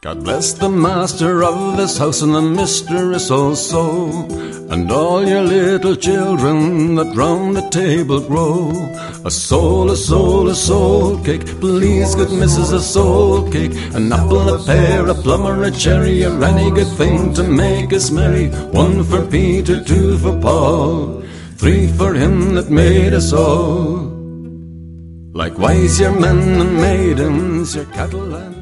God bless the master of this house and the mistress also, and all your little children that round the table grow. A soul, a soul, a soul cake, please good missus, a soul cake. An apple, a pear, a plum or a cherry, or any good thing to make us merry. 1 for Peter, 2 for Paul, 3 for him that made us all. Likewise your men and maidens, your cattle and